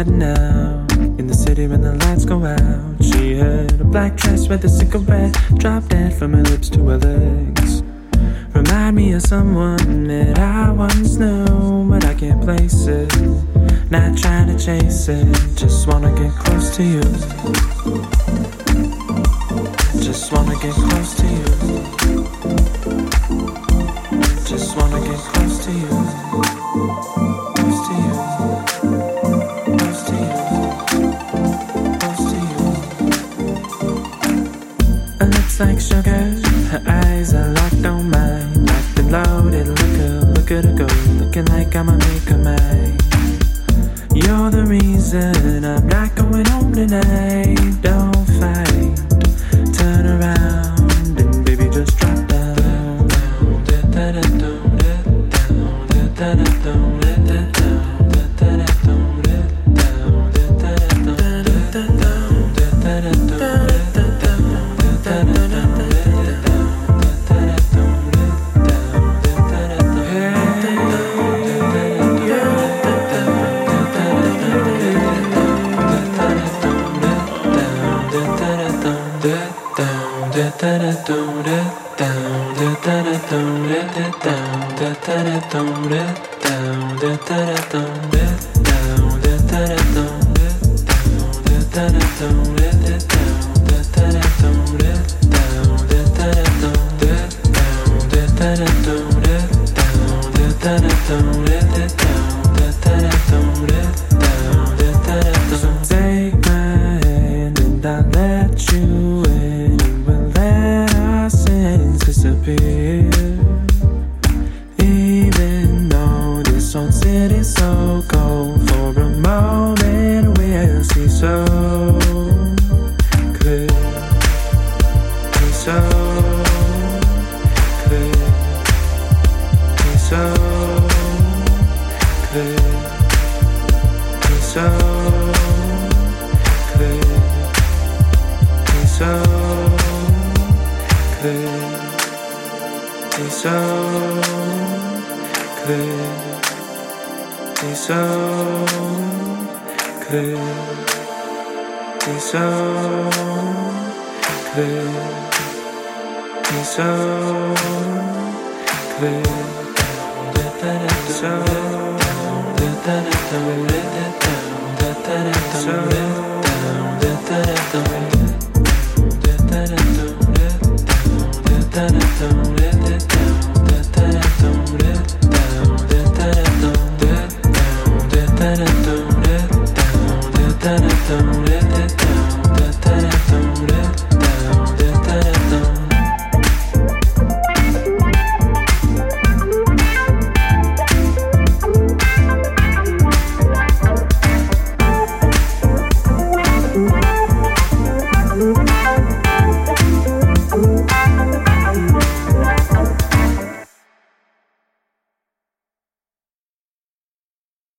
riding out in the city when the lights go out. She had a black dress with a cigarette, drop dead from her lips to her legs. Remind me of someone that I once knew, but I can't place it. Not trying to chase it, just wanna get close to you. Just wanna get close to you. Just wanna get close to you. Close to you. Close to you. Close to you. Her lips like sugar, her eyes are locked on mine. Locked and loaded, look at her go, looking like I'ma make her mine. You're the reason I'm not going home tonight. Don't fight, turn around and baby just drop down. Take my hand and I'll let you in, and we'll let our sins disappear. Even though this old city's so cold, for a moment we'll see so clear. See so clear. See so clear. See so clear. See so clear. See so clear. See so clear. See so clear. See so clear. So